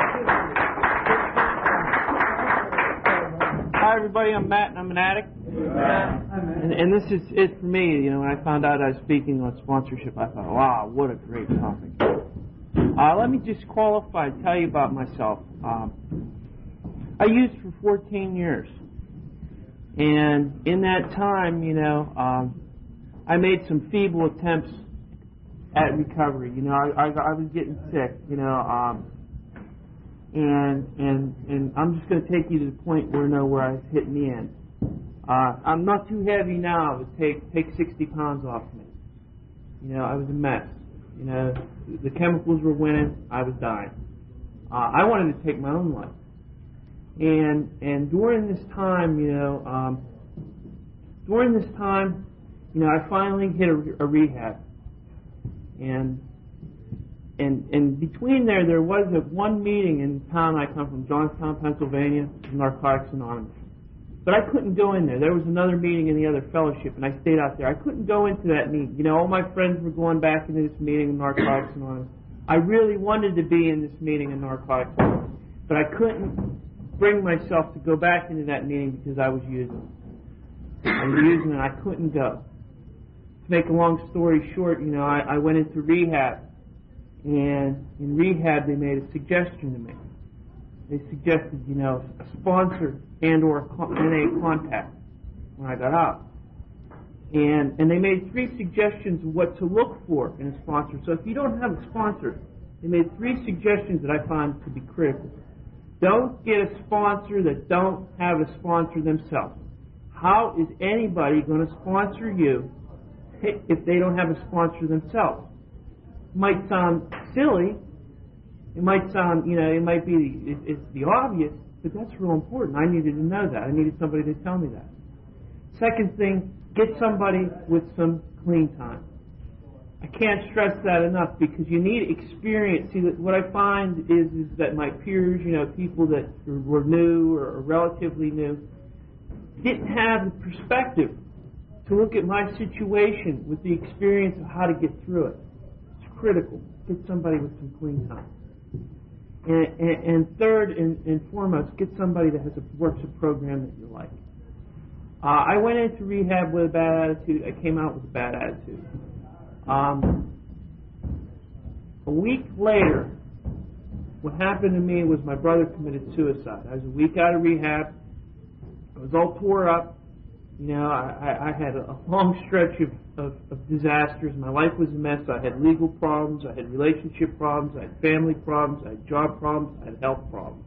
Hi everybody, I'm Matt and I'm an addict. And, and this is it for me. You know, when I found out I was speaking on sponsorship, I thought, wow, what a great topic. Uh, let me just qualify, tell you about myself. Um, I used for fourteen years. And in that time, you know, um, I made some feeble attempts at recovery. You know, I, I, I was getting sick, you know, um, and and and I'm just going to take you to the point where, no, where I was hitting the end. Uh, I'm not too heavy now to take take sixty pounds off me. You know, I was a mess. You know, the chemicals were winning. I was dying. Uh, I wanted to take my own life. And and during this time, you know, um, during this time, you know, I finally hit a, a rehab. And and and between there, there was a one meeting in the town I come from, Johnstown, Pennsylvania, Narcotics Anonymous. But I couldn't go in there. There was another meeting in the other fellowship, and I stayed out there. I couldn't go into that meeting. You know, all my friends were going back into this meeting of Narcotics Anonymous. I really wanted to be in this meeting in Narcotics, but I couldn't bring myself to go back into that meeting because I was using. I was using and I couldn't go. To make a long story short, you know, I, I went into rehab, and in rehab they made a suggestion to me. They suggested, you know, a sponsor and or N A contact when I got out. And and they made three suggestions of what to look for in a sponsor. So if you don't have a sponsor, they made three suggestions that I find to be critical. Don't get a sponsor that don't have a sponsor themselves. How is anybody going to sponsor you if they don't have a sponsor themselves? It might sound silly. It might sound, you know, it might be it, it's the obvious, but that's real important. I needed to know that. I needed somebody to tell me that. Second thing, get somebody with some clean time. I can't stress that enough because you need experience. See, what I find is, is that my peers, you know, people that were new or relatively new, didn't have the perspective to look at my situation with the experience of how to get through it. It's critical. Get somebody with some clean time. And, and, and third and, and foremost, get somebody that has a, works a program that you like. Uh, I went into rehab with a bad attitude. I came out with a bad attitude. Um, a week later, what happened to me was my brother committed suicide. I was a week out of rehab. I was all tore up. You know, I, I had a long stretch of, of, of disasters. My life was a mess. I had legal problems. I had relationship problems. I had family problems. I had job problems. I had health problems.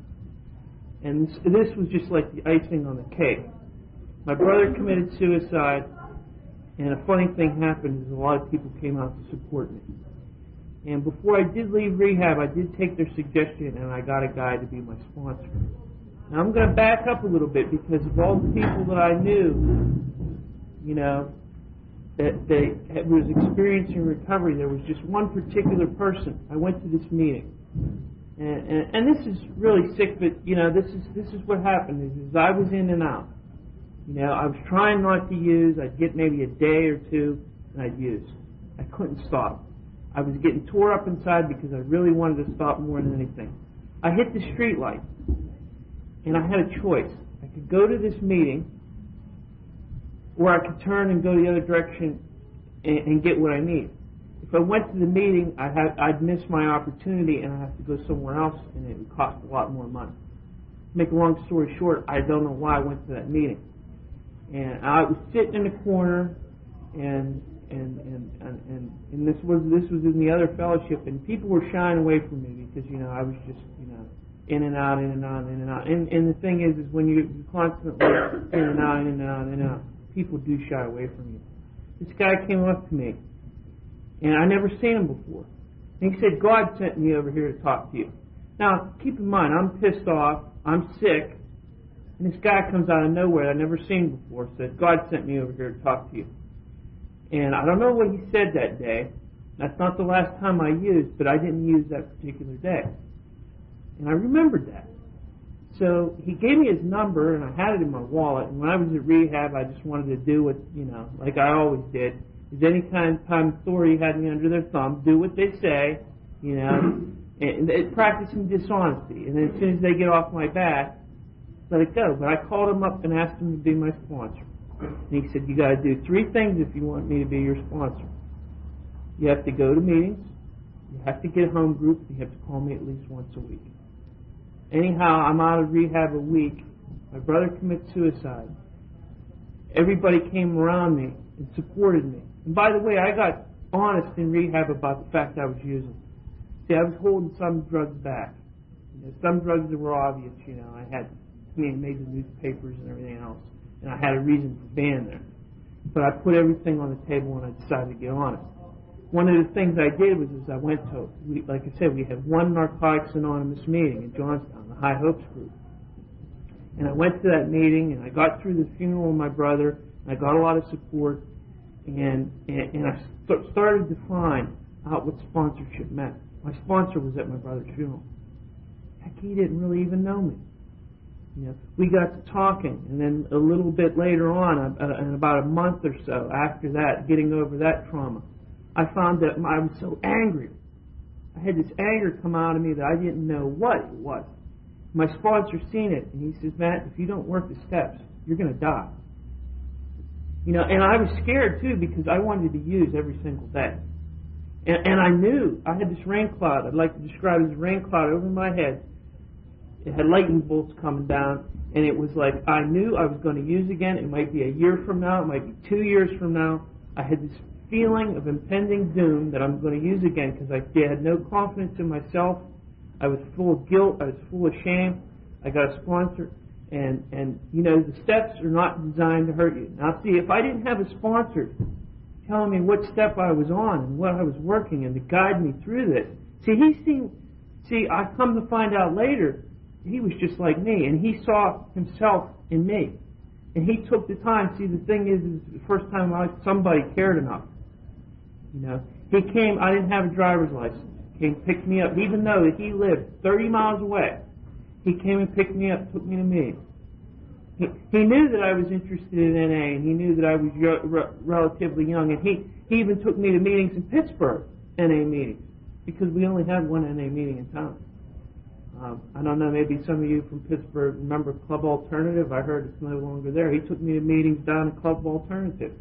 And this, this was just like the icing on the cake. My brother committed suicide, and a funny thing happened is a lot of people came out to support me. And before I did leave rehab, I did take their suggestion, and I got a guy to be my sponsor. Now, I'm going to back up a little bit because of all the people that I knew, you know, that they was experiencing recovery, there was just one particular person. I went to this meeting. And, and, and this is really sick, but, you know, this is this is what happened. Is, is I was in and out. You know, I was trying not to use. I'd get maybe a day or two, and I'd use. I couldn't stop. I was getting tore up inside because I really wanted to stop more than anything. I hit the street light, and I had a choice. I could go to this meeting, or I could turn and go the other direction and, and get what I need. If I went to the meeting, I'd, have, I'd miss my opportunity, and I'd have to go somewhere else, and it would cost a lot more money. To make a long story short, I don't know why I went to that meeting. And I was sitting in the corner, and and and and, and, and this was this was in the other fellowship, and people were shying away from me because, you know, I was just, you know, in and out, in and out, in and out. And and the thing is, is when you're constantly in and out, in and out, in and out, people do shy away from you. This guy came up to me, and I never seen him before. And he said, "God sent me over here to talk to you." Now, keep in mind, I'm pissed off, I'm sick. And this guy comes out of nowhere I'd never seen before, said, "God sent me over here to talk to you." And I don't know what he said that day. That's not the last time I used, but I didn't use that particular day. And I remembered that. So he gave me his number, and I had it in my wallet. And when I was at rehab, I just wanted to do what, you know, like I always did. Is any kind of time authority had me under their thumb, do what they say, you know, and, and practicing dishonesty. And then as soon as they get off my back, let it go. But I called him up and asked him to be my sponsor. And he said, "You got to do three things if you want me to be your sponsor. You have to go to meetings, you have to get a home group, you have to call me at least once a week." Anyhow, I'm out of rehab a week. My brother commits suicide. Everybody came around me and supported me. And by the way, I got honest in rehab about the fact I was using. See, I was holding some drugs back. You know, some drugs that were obvious, you know, I had I mean, made the newspapers and everything else, and I had a reason for being there. But I put everything on the table and I decided to get honest. One of the things I did was is I went to, we, like I said, we had one Narcotics Anonymous meeting in Johnstown, the High Hopes group. And I went to that meeting, and I got through the funeral of my brother, and I got a lot of support, and, and, and I st- started to find out what sponsorship meant. My sponsor was at my brother's funeral. Heck, he didn't really even know me. You know, we got to talking, and then a little bit later on, uh, in about a month or so after that, getting over that trauma, I found that I was so angry I had this anger come out of me that I didn't know what it was. My sponsor seen it, and he says, Matt, if you don't work the steps, you're going to die. You know, and I was scared too because I wanted to use every single day. And, and I knew I had this rain cloud. I'd like to describe it as a rain cloud over my head. It had lightning bolts coming down, and it was like I knew I was going to use again. It might be a year from now. It might be two years from now. I had this feeling of impending doom that I'm going to use again because I had no confidence in myself. I was full of guilt. I was full of shame. I got a sponsor. And, and you know, the steps are not designed to hurt you. Now, see, if I didn't have a sponsor telling me what step I was on and what I was working and to guide me through this, see, he seemed, see, I come to find out later, he was just like me, and he saw himself in me. And he took the time. See, the thing is, is the first time I, somebody cared enough. You know, he came, I didn't have a driver's license. He came, picked me up, even though he lived thirty miles away. He came and picked me up, took me to meetings. He, he knew that I was interested in N A, and he knew that I was re- relatively young, and he, he even took me to meetings in Pittsburgh, N A meetings, because we only had one N A meeting in town. Um, I don't know, maybe some of you from Pittsburgh remember Club Alternative. I heard it's no longer there. He took me to meetings down at Club Alternative.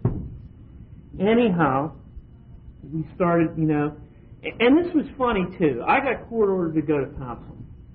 Anyhow, we started, you know, and this was funny too. I got court ordered to go to counseling.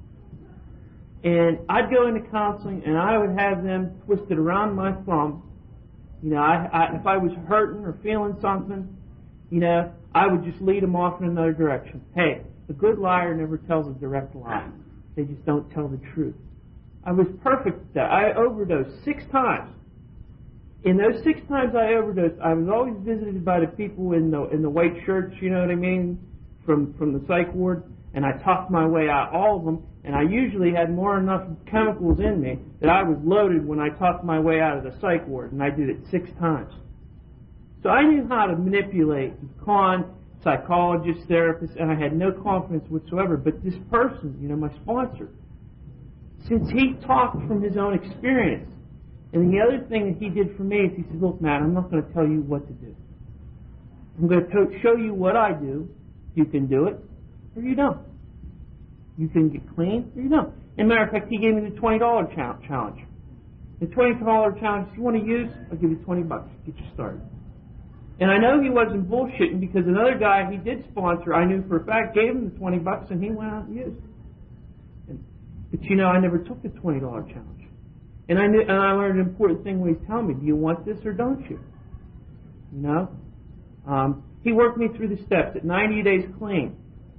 And I'd go into counseling, and I would have them twisted around my thumb. You know, I, I, if I was hurting or feeling something, you know, I would just lead them off in another direction. Hey, a good liar never tells a direct lie. They just don't tell the truth. I was perfect at that. I overdosed six times. In those six times I overdosed, I was always visited by the people in the in the white shirts, you know what I mean, from from the psych ward, and I talked my way out, all of them. And I usually had more enough chemicals in me that I was loaded when I talked my way out of the psych ward, and I did it six times. So I knew how to manipulate, con, psychologists, therapists, and I had no confidence whatsoever. But this person, you know, my sponsor, since he talked from his own experience, and the other thing that he did for me is he said, look, Matt, I'm not going to tell you what to do. I'm going to show you what I do. You can do it, or you don't. You can get clean, or you don't. As a matter of fact, he gave me the twenty dollars challenge. The twenty dollars challenge, if you want to use, I'll give you twenty bucks. Get you started. And I know he wasn't bullshitting because another guy he did sponsor, I knew for a fact, gave him the twenty bucks and he went out and used it. And, but you know, I never took the twenty dollars challenge. And I knew, and I learned an important thing when he's telling me, do you want this or don't you? You know? Um, he worked me through the steps at ninety days clean.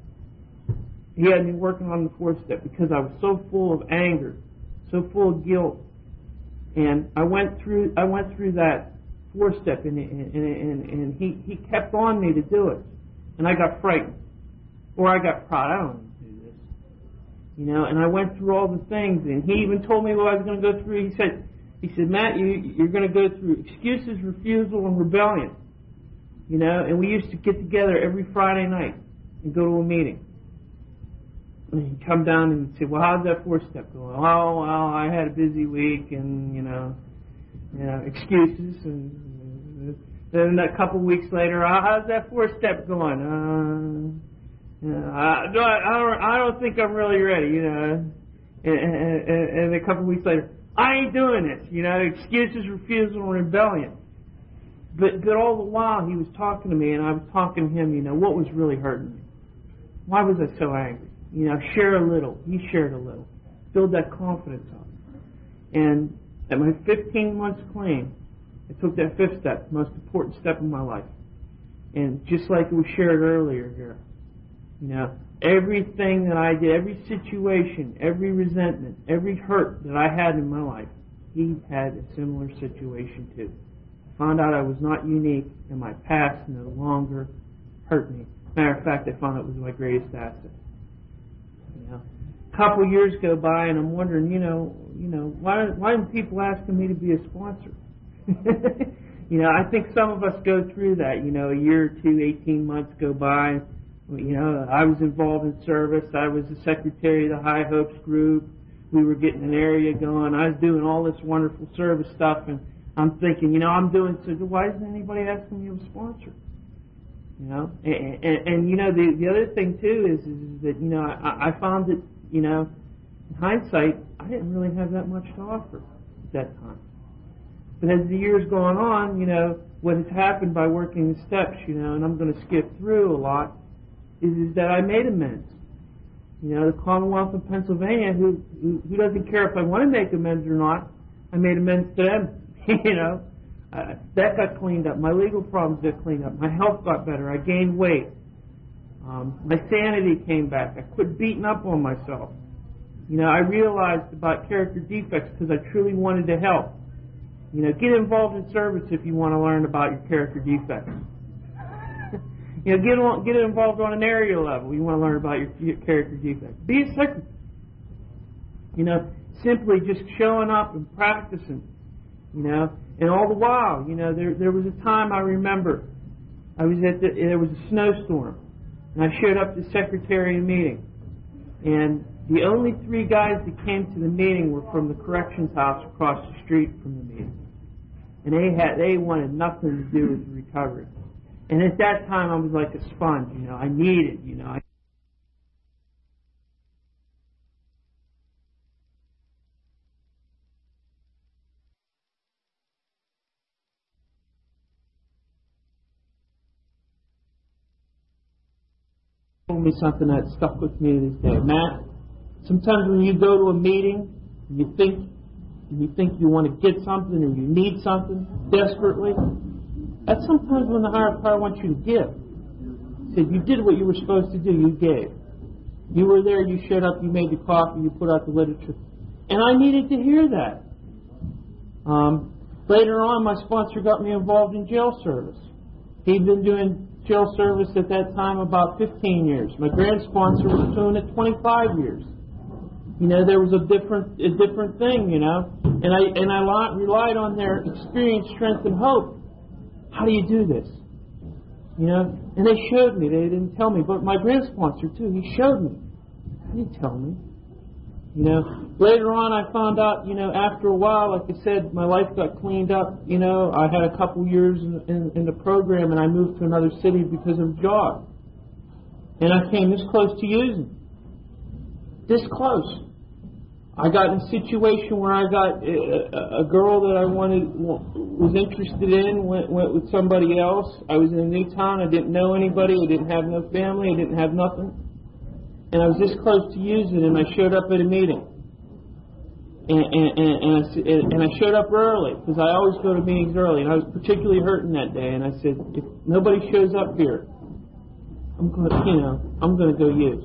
He had me working on the fourth step because I was so full of anger, so full of guilt. And I went through I went through that fourth step, and, and, and, and he, he kept on me to do it. And I got frightened. Or I got proud. I don't need to do this. You know, and I went through all the things, and he even told me what I was going to go through. He said, he said, Matt, you, you're going to go through excuses, refusal, and rebellion. You know, and we used to get together every Friday night and go to a meeting. And he'd come down and he'd say, well, how's that fourth step going? Oh, well, I had a busy week and, you know, you know excuses. And then a couple of weeks later, oh, how's that fourth step going? Uh, you know, I, don't, I, don't, I don't think I'm really ready, you know. And, and, and a couple of weeks later, I ain't doing this, you know, excuses, refusal, and rebellion. But, but all the while he was talking to me and I was talking to him, you know, what was really hurting me? Why was I so angry? You know, share a little. He shared a little. Build that confidence up. And at my fifteen months clean, I took that fifth step, the most important step in my life. And just like it was shared earlier here, you know, everything that I did, every situation, every resentment, every hurt that I had in my life, he had a similar situation too. I found out I was not unique, and my past no longer hurt me. Matter of fact, I found it was my greatest asset. You know, a couple of years go by, and I'm wondering, you know, you know, why why aren't people asking me to be a sponsor? You know, I think some of us go through that. You know, a year or two, eighteen months go by. You know, I was involved in service. I was the secretary of the High Hopes group. We were getting an area going. I was doing all this wonderful service stuff, and I'm thinking, you know, I'm doing so. Why isn't anybody asking me to be a sponsor? You know, and, and, and you know the the other thing too is, is that you know I, I found that you know in hindsight I didn't really have that much to offer at that time. But as the years gone on, you know what has happened by working the steps, you know, and I'm going to skip through a lot, is, is that I made amends. You know, the Commonwealth of Pennsylvania, who, who who doesn't care if I want to make amends or not, I made amends to them. you know. Uh, that got cleaned up. My legal problems got cleaned up. My health got better. I gained weight. Um, my sanity came back. I quit beating up on myself. You know, I realized about character defects because I truly wanted to help. You know, get involved in service if you want to learn about your character defects. you know, get on, get involved on an area level. You want to learn about your, your character defects. Be a secretary. You know, simply just showing up and practicing. You know, and all the while, you know, there there was a time I remember I was at the, there was a snowstorm, and I showed up to the secretariat meeting, and the only three guys that came to the meeting were from the corrections house across the street from the meeting, and they had they wanted nothing to do with the recovery, and at that time I was like a sponge, you know, I needed, you know. I told me something that stuck with me to this day. Matt, sometimes when you go to a meeting, and you think and you think you want to get something or you need something desperately, that's sometimes when the higher power wants you to give. He said, you did what you were supposed to do, you gave. You were there, you showed up, you made the coffee, you put out the literature. And I needed to hear that. Um, later on, my sponsor got me involved in jail service. He'd been doing jail service at that time about fifteen years. My grand sponsor was doing it twenty-five years. You know, there was a different a different thing, you know. And I and I relied on their experience, strength, and hope. How do you do this? You know? And they showed me. They didn't tell me. But my grand sponsor, too, he showed me. He didn't tell me. You know, later on I found out, you know, after a while, like I said, my life got cleaned up. You know, I had a couple years in, in, in the program, and I moved to another city because of a job. And I came this close to using. This close. I got in a situation where I got a, a girl that I wanted, was interested in, went, went with somebody else. I was in a new town. I didn't know anybody. I didn't have no family. I didn't have nothing. And I was this close to using, and I showed up at a meeting. And, and, and, and, I, and I showed up early, because I always go to meetings early, and I was particularly hurting that day. And I said, if nobody shows up here, I'm going to, you know, I'm going to go use.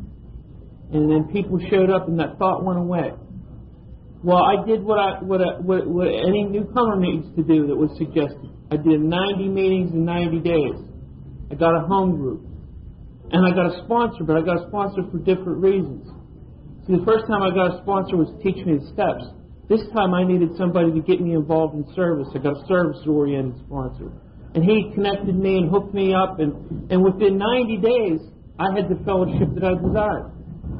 And then people showed up, and that thought went away. Well, I did what I what I, what, what any newcomer needs to do that was suggested. I did ninety meetings in ninety days. I got a home group. And I got a sponsor, but I got a sponsor for different reasons. See, the first time I got a sponsor was to teach me the steps. This time I needed somebody to get me involved in service. I got a service-oriented sponsor. And he connected me and hooked me up, and, and within ninety days, I had the fellowship that I desired.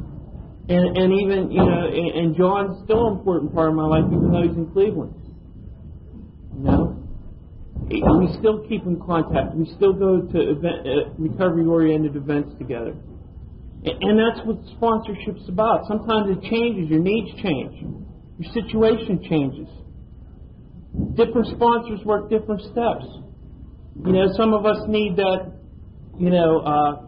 And, and even, you know, and, and John's still an important part of my life, even though he's in Cleveland. You know? We still keep in contact. We still go to event, uh, recovery-oriented events together. And, and that's what sponsorship's about. Sometimes it changes. Your needs change. Your situation changes. Different sponsors work different steps. You know, some of us need that, you know, uh,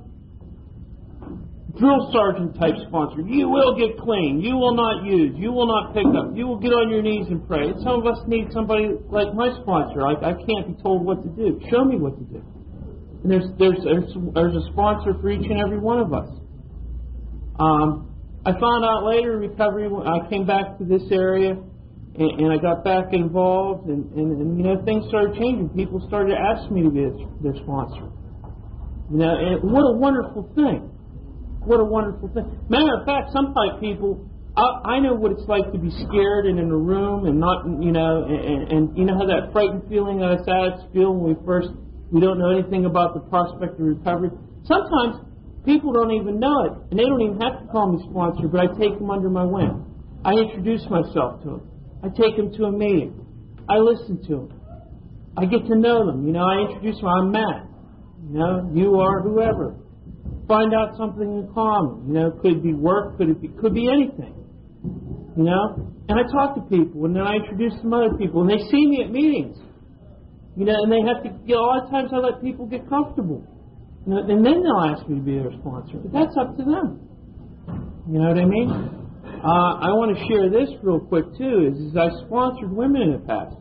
drill sergeant type sponsor. You will get clean. You will not use. You will not pick up. You will get on your knees and pray. Some of us need somebody like my sponsor. I, I can't be told what to do. Show me what to do. And there's there's there's, there's a sponsor for each and every one of us. Um, I found out later in recovery when I came back to this area, and, and I got back involved, and, and, and you know things started changing. People started to ask me to be their sponsor. You know, and what a wonderful thing. What a wonderful thing. Matter of fact, some type people, I, I know what it's like to be scared and in a room and not, you know, and, and you know how that frightened feeling that us addicts feel when we first, we don't know anything about the prospect of recovery. Sometimes people don't even know it, and they don't even have to call me sponsor, but I take them under my wing. I introduce myself to them. I take them to a meeting. I listen to them. I get to know them. You know, I introduce them. I'm Matt. You know, you are whoever. Find out something in common. You know, could it be work? Could it be? Could be anything. You know, and I talk to people, and then I introduce some other people, and they see me at meetings. You know, and they have to. You know, a lot of times I let people get comfortable, you know, and then they'll ask me to be their sponsor. But that's up to them. You know what I mean? Uh, I want to share this real quick too. Is, is I sponsored women in the past,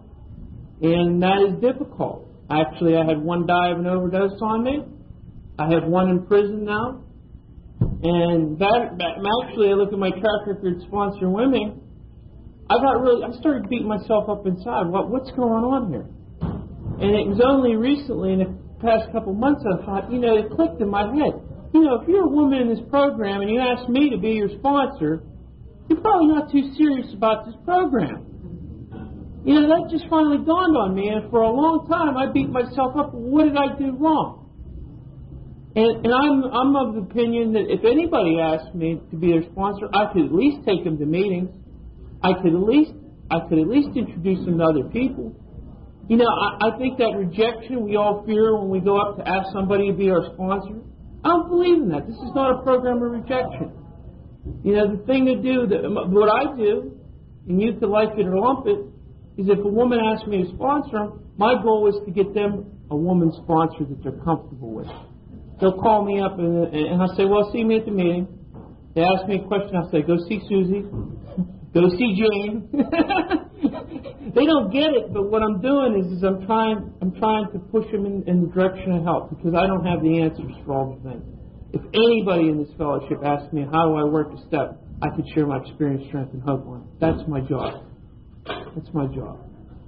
and that is difficult. Actually, I had one die of an overdose on me. I have one in prison now. And that, that actually, I look at my track record sponsoring women. I got really, I started beating myself up inside. What, what's going on here? And it was only recently, in the past couple months, I thought, you know, it clicked in my head. You know, if you're a woman in this program and you ask me to be your sponsor, you're probably not too serious about this program. You know, that just finally dawned on me, and for a long time I beat myself up. What did I do wrong? And, and I'm I'm of the opinion that if anybody asked me to be their sponsor, I could at least take them to meetings. I could at least I could at least introduce them to other people. You know, I, I think that rejection we all fear when we go up to ask somebody to be our sponsor. I don't believe in that. This is not a program of rejection. You know, the thing to do, that, what I do, and you could like it or lump it, is if a woman asks me to sponsor them, my goal is to get them a woman sponsor that they're comfortable with. They'll call me up and, and I'll say, well, see me at the meeting. They ask me a question, I'll say, go see Susie. Go see Jane. They don't get it, but what I'm doing is, is I'm trying I'm trying to push them in, in the direction of help, because I don't have the answers for all the things. If anybody in this fellowship asks me how do I work a step, I could share my experience, strength, and hope on it. That's my job. That's my job.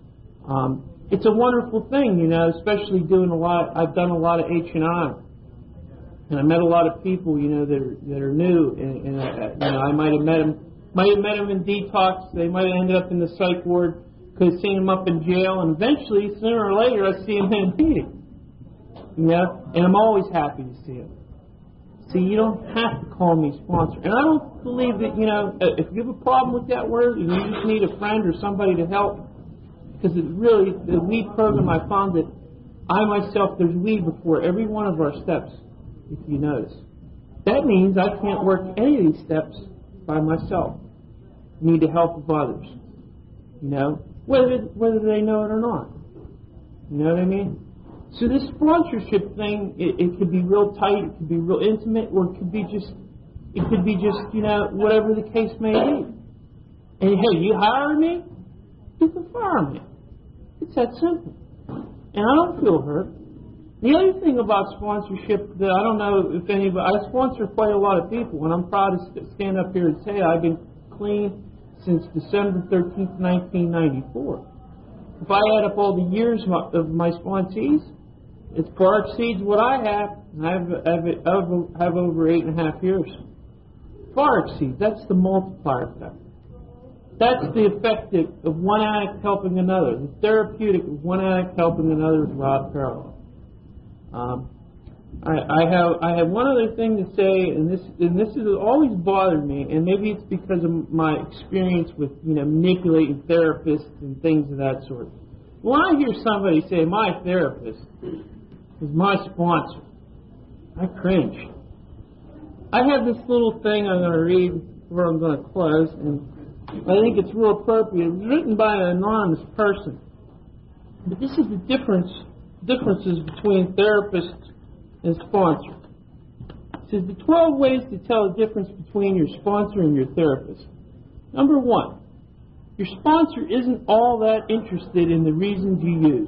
Um, it's a wonderful thing, you know, especially doing a lot. I've done a lot of H and I. And I met a lot of people, you know, that are, that are new, and, and uh, you know, I might have met them, might have met them in detox. They might have ended up in the psych ward. Could have seen them up in jail, and eventually, sooner or later, I see them in a meeting. You know, and I'm always happy to see them. See, you don't have to call me sponsor, and I don't believe that. You know, if you have a problem with that word, and you just need a friend or somebody to help, because it really, the weed program, I found that I myself, there's weed before every one of our steps. If you notice, that means I can't work any of these steps by myself. I need the help of others. You know, whether whether they know it or not. You know what I mean? So this sponsorship thing, it, it could be real tight, it could be real intimate, or it could be just, it could be just, you know, whatever the case may be. And hey, you hire me, you can fire me. It's that simple. And I don't feel hurt. The other thing about sponsorship that I don't know if anybody, I sponsor quite a lot of people, and I'm proud to stand up here and say I've been clean since December thirteenth, nineteen ninety-four. If I add up all the years of my sponsees, it's far exceeds what I have, and I have, have, have over eight and a half years. Far exceeds. That's the multiplier effect. That's the effect of one addict helping another. The therapeutic of one addict helping another is without parallel. Um, I, I have I have one other thing to say, and this and this has always bothered me, and maybe it's because of my experience with, you know, manipulating therapists and things of that sort. When I hear somebody say my therapist is my sponsor, I cringe. I have this little thing I'm going to read where I'm going to close, and I think it's real appropriate. It was written by an anonymous person, but this is the difference. differences between therapist and sponsor. It says the twelve ways to tell the difference between your sponsor and your therapist. Number one, your sponsor isn't all that interested in the reasons you used.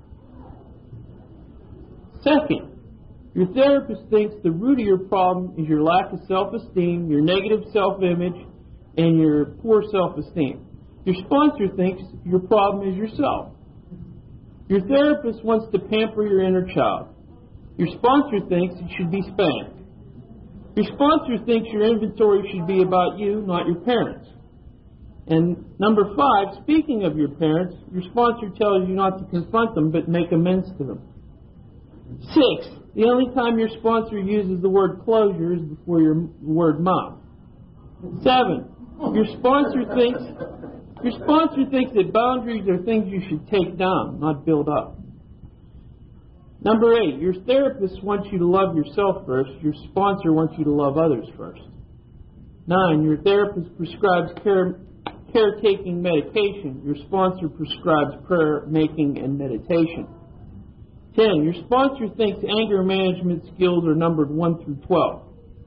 Second, your therapist thinks the root of your problem is your lack of self-esteem, your negative self-image, and your poor self-esteem. Your sponsor thinks your problem is yourself. Your therapist wants to pamper your inner child. Your sponsor thinks it should be spanked. Your sponsor thinks your inventory should be about you, not your parents. And number five, speaking of your parents, your sponsor tells you not to confront them, but make amends to them. Six, the only time your sponsor uses the word closure is before your word mom. Seven, your sponsor thinks your sponsor thinks that boundaries are things you should take down, not build up. Number eight, your therapist wants you to love yourself first. Your sponsor wants you to love others first. Nine, your therapist prescribes care, caretaking medication. Your sponsor prescribes prayer making and meditation. Ten, your sponsor thinks anger management skills are numbered one through twelve.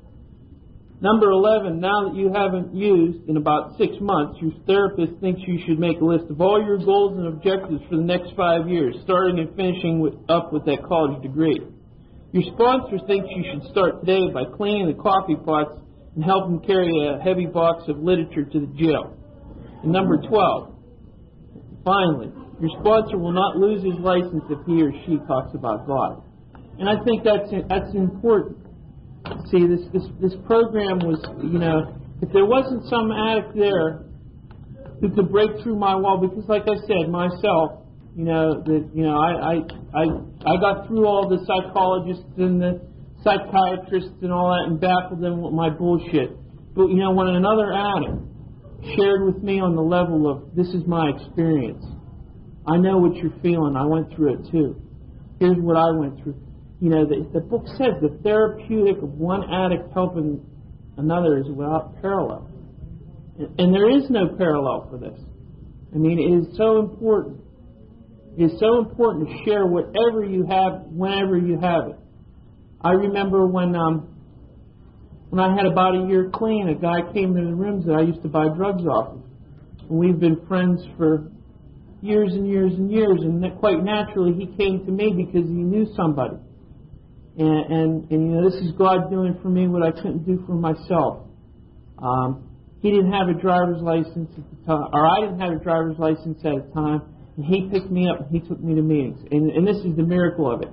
Number eleven, now that you haven't used in about six months, your therapist thinks you should make a list of all your goals and objectives for the next five years, starting and finishing with, up with that college degree. Your sponsor thinks you should start today by cleaning the coffee pots and help him carry a heavy box of literature to the jail. And number twelve, finally, your sponsor will not lose his license if he or she talks about God. And I think that's that's important. See, this, this, this program was, you know, if there wasn't some addict there who could break through my wall, because like I said, myself, you know, that you know, I, I, I, I got through all the psychologists and the psychiatrists and all that and baffled them with my bullshit. But, you know, when another addict shared with me on the level of, this is my experience, I know what you're feeling, I went through it too. Here's what I went through. You know, the, the book says the therapeutic of one addict helping another is without parallel. And, and there is no parallel for this. I mean, it is so important. It is so important to share whatever you have, whenever you have it. I remember when um, when I had about a year clean, a guy came to the rooms that I used to buy drugs off of. And we've been friends for years and years and years, and quite naturally he came to me because he knew somebody. And, and, and you know, this is God doing for me what I couldn't do for myself. Um, he didn't have a driver's license at the time, or I didn't have a driver's license at the time, and he picked me up and he took me to meetings. And, and this is the miracle of it.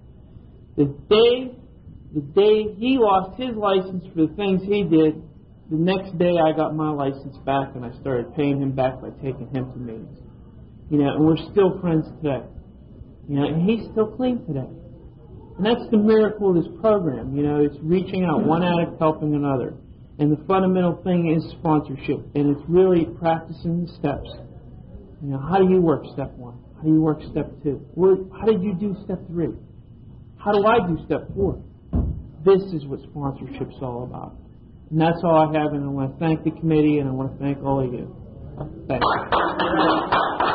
The day, the day he lost his license for the things he did, the next day I got my license back and I started paying him back by taking him to meetings. You know, and we're still friends today. You know, and he's still clean today. And that's the miracle of this program. You know, it's reaching out, one addict helping another. And the fundamental thing is sponsorship. And it's really practicing the steps. You know, how do you work step one? How do you work step two? Where, how did you do step three? How do I do step four? This is what sponsorship's all about. And that's all I have. And I want to thank the committee and I want to thank all of you. Thank you.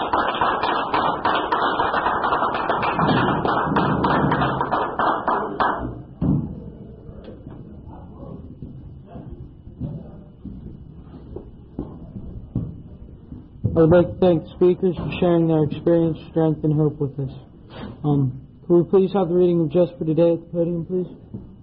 I would like to thank the speakers for sharing their experience, strength, and hope with us. Um, could we please have the reading of Just for Today at the podium, please?